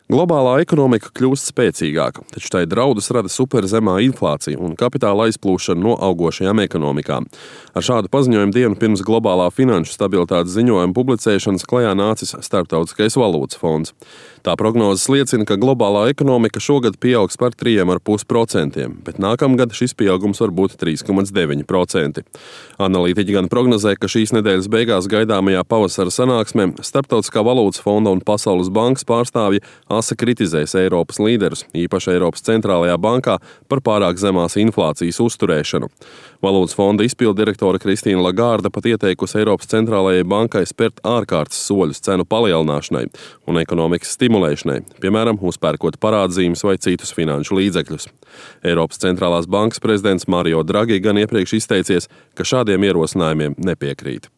Globālā ekonomika kļūst spēcīgāka, taču tai draudus rada superzemā inflācija un kapitāla aizplūšana no augošajām ekonomikām. Ar šādu paziņojumu dienu pirms globālā finanšu stabilitātes ziņojuma publicēšanas klajā nācis Starptautiskais valūtas fonds. Tā prognozes liecina, ka globālā ekonomika šogad pieaugs par 3,5%, bet nākamgad šis pieaugums var būt 3,9%. Analītiķi gan prognozē, ka šīs nedēļas beigās gaidāmajā pavasara sanāksmē Starptautiskā valūtas fonda un Pasaules bankas pārstāvji asa kritizēs Eiropas līderus, īpaši Eiropas centrālajā bankā, par pārāk zemās inflācijas uzturēšanu. Valūtas fonda izpilddirektore Kristīna Lagārda pat ieteikusi Eiropas centrālajai bankai spērt ārkārtas soļus cenu palielināšanai un ekonomikas stimulēšanai, piemēram, uzpērkot parādzīmes vai citus finanšu līdzekļus. Eiropas centrālās bankas prezidents Mario Draghi gan iepriekš izteicies, ka šādiem ierosinājumiem nepiekrīt.